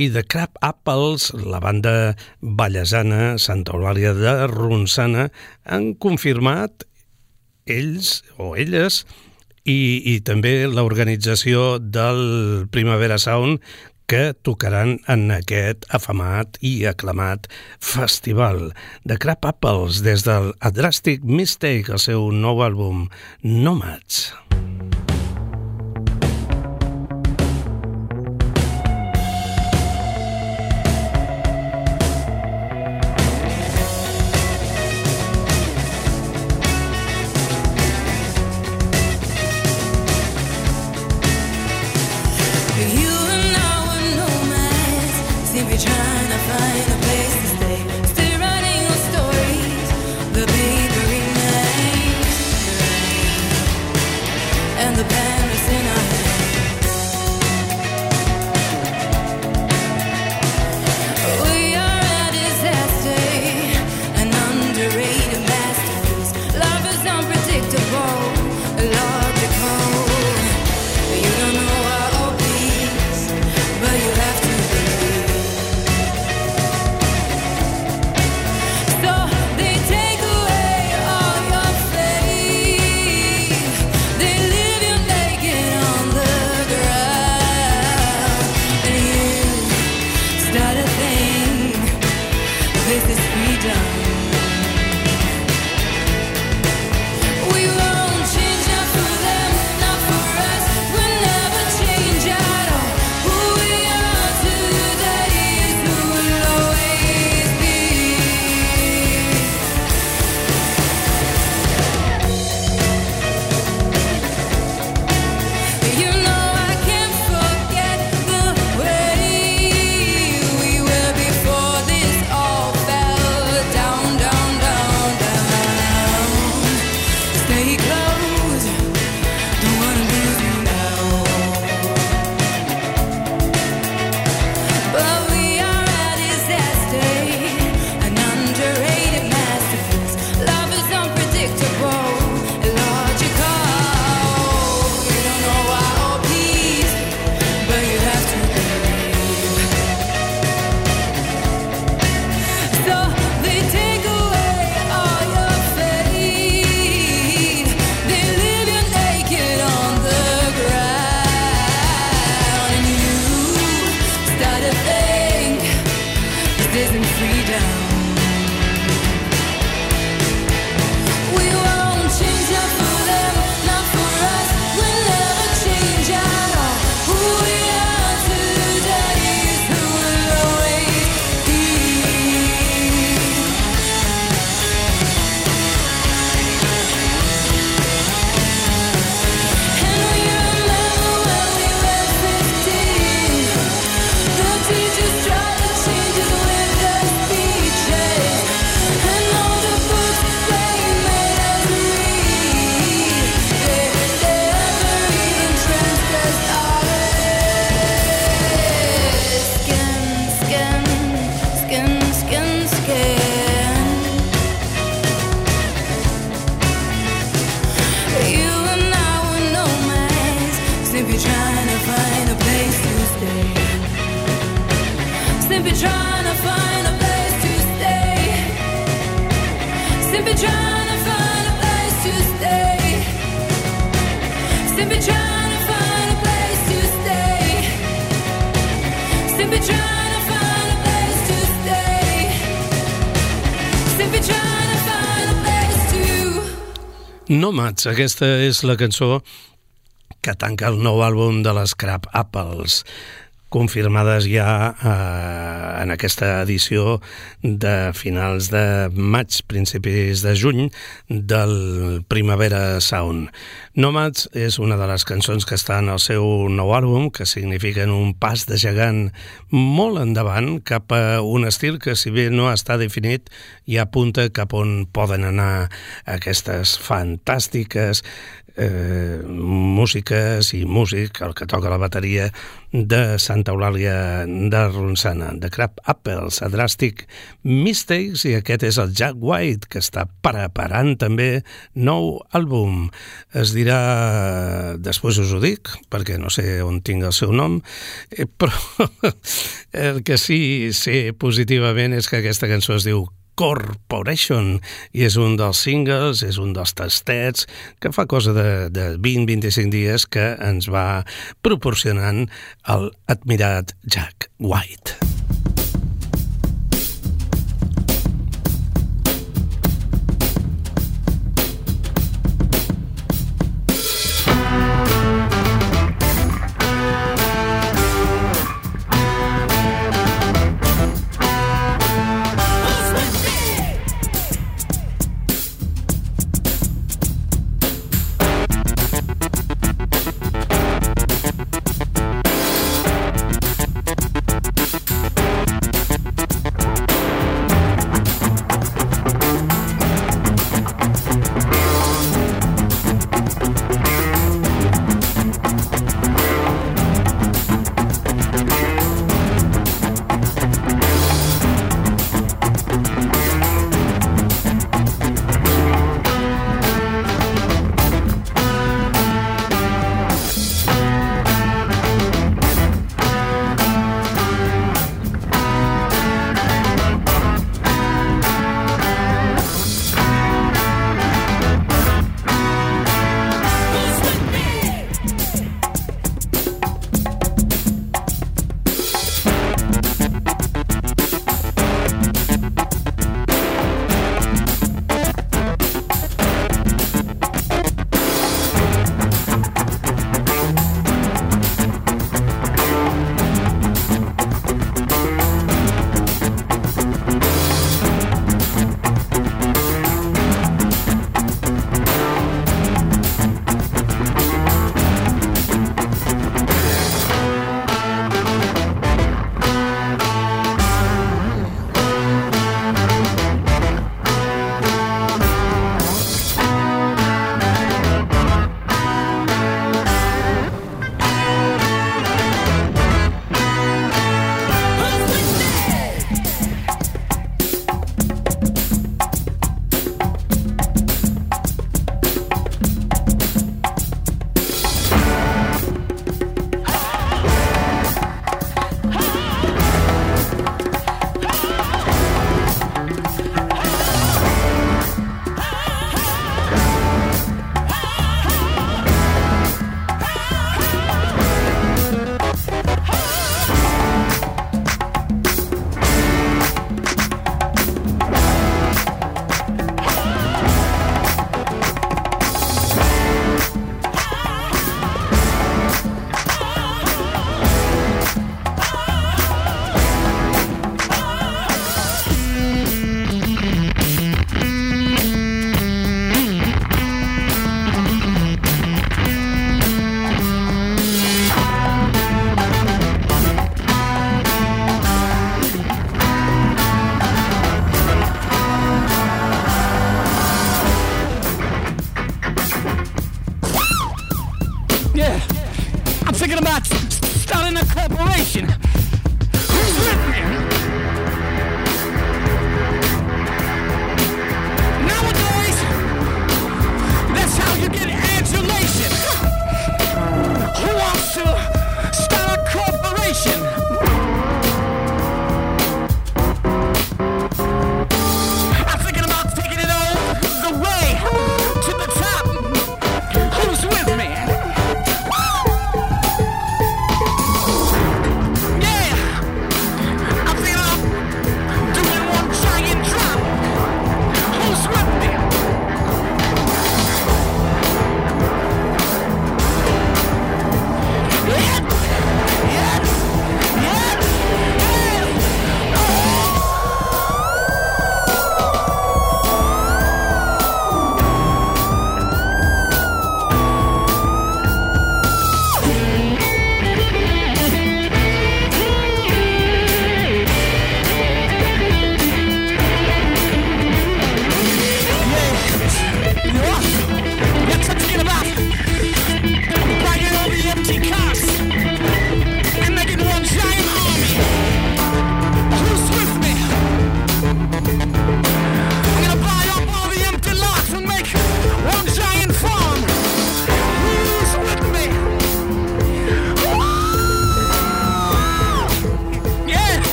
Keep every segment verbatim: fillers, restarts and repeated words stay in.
i The Crab Apples, la banda ballesana Santa Eulàlia de Ronçana, han confirmat ells o elles i, i també l'organització del Primavera Sound que tocaran en aquest afamat i aclamat festival. The Crab Apples, des del A Drastic Mistake, el seu nou àlbum Nomads. Nomads, aquesta és la cançó que tanca el nou àlbum de les Crab Apples, confirmades ja eh, en aquesta edició de finals de maig, principis de juny, del Primavera Sound. Nomads és una de les cançons que està en el seu nou àlbum, que signifiquen un pas de gegant molt endavant cap a un estil que, si bé no està definit, ja apunta cap on poden anar aquestes fantàstiques eh, músiques i músic, el que toca la bateria de Santa Eulàlia de Ronçana, de Crab Apples, a Drastic Mistakes, i aquest és el Jack White, que està preparant també nou àlbum. Es dirà, després us ho dic, perquè no sé on tinc el seu nom, eh, però el que sí sé positivament és que aquesta cançó es diu Corporation i és un dels singles, és un dels tastets que fa cosa de, de vint a vint-i-cinc dies que ens va proporcionant el admirat Jack White.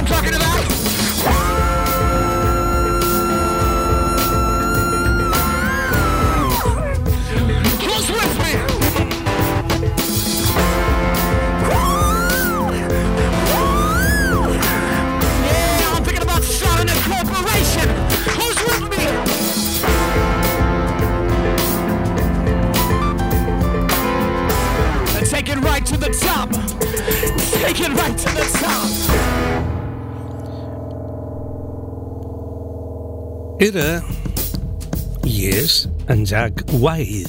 I'm talking about? Who's with me? Yeah, I'm thinking about starting a corporation. Who's with me? And take it right to the top. Take it right to the top. Era i és en Jack White.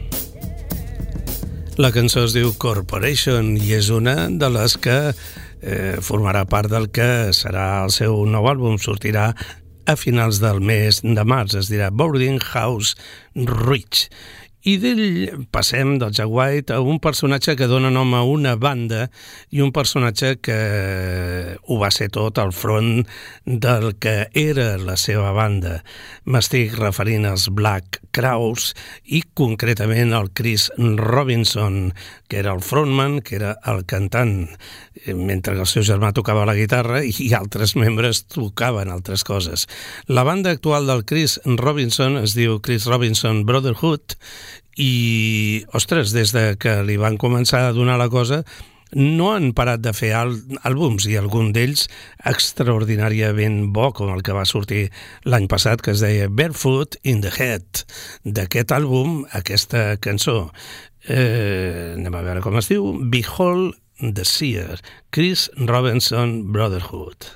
La cançó es diu Corporation i és una de les que eh, formarà part del que serà el seu nou àlbum. Sortirà a finals del mes de març, es dirà Boarding House Rich. I d'ell passem del Jack White a un personatge que dona nom a una banda i un personatge que ho va ser tot al front del que era la seva banda. M'estic referint als Black Crowes i concretament al Chris Robinson, que era el frontman, que era el cantant, mentre que el seu germà tocava la guitarra i altres membres tocaven altres coses. La banda actual del Chris Robinson es diu Chris Robinson Brotherhood i, ostres, des de que li van començar a donar la cosa no han parat de fer àlbums i algun d'ells extraordinàriament bo, com el que va sortir l'any passat, que es deia Barefoot in the Head. D'aquest àlbum, aquesta cançó, eh, anem a veure com es diu, Behold the Seer, Chris Robinson Brotherhood.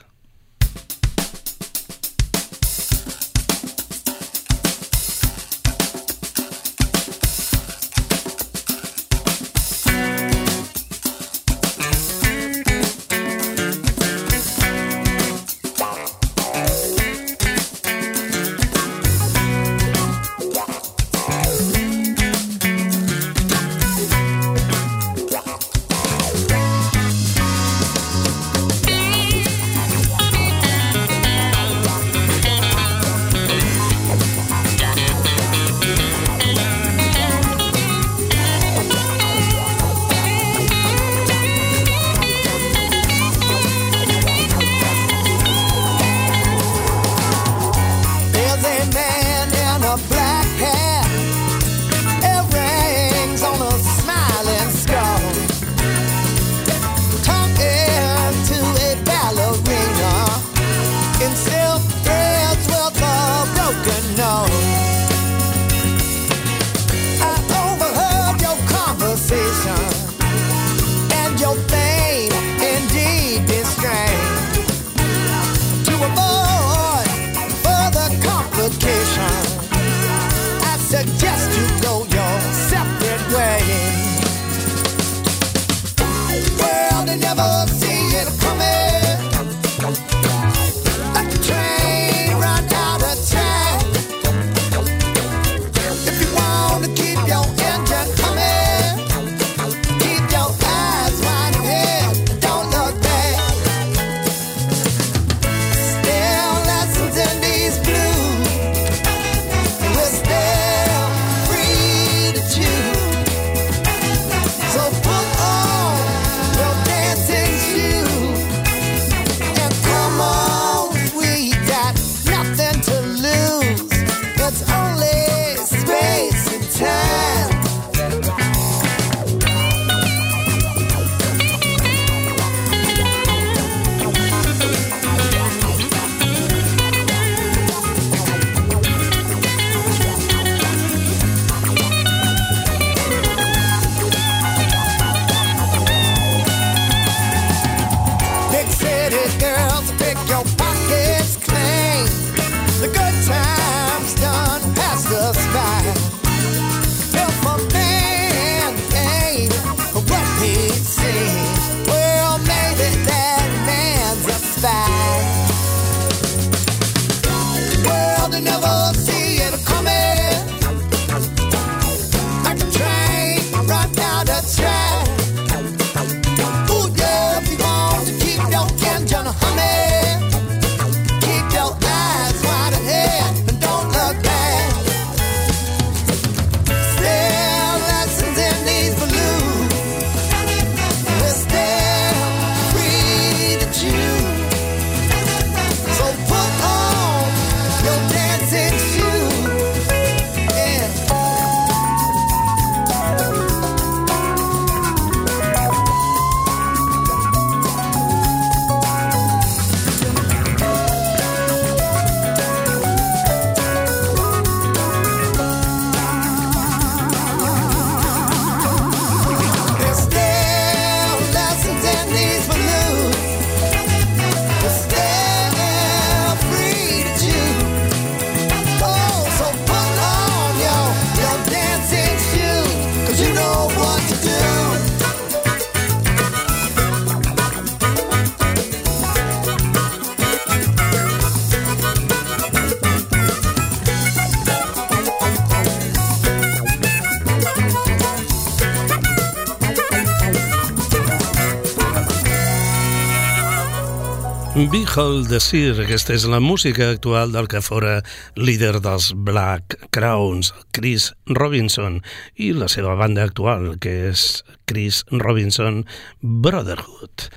Behold the Seer, aquesta és la música actual del que fora líder dels Black Crowes, Chris Robinson, i la seva banda actual, que és Chris Robinson Brotherhood.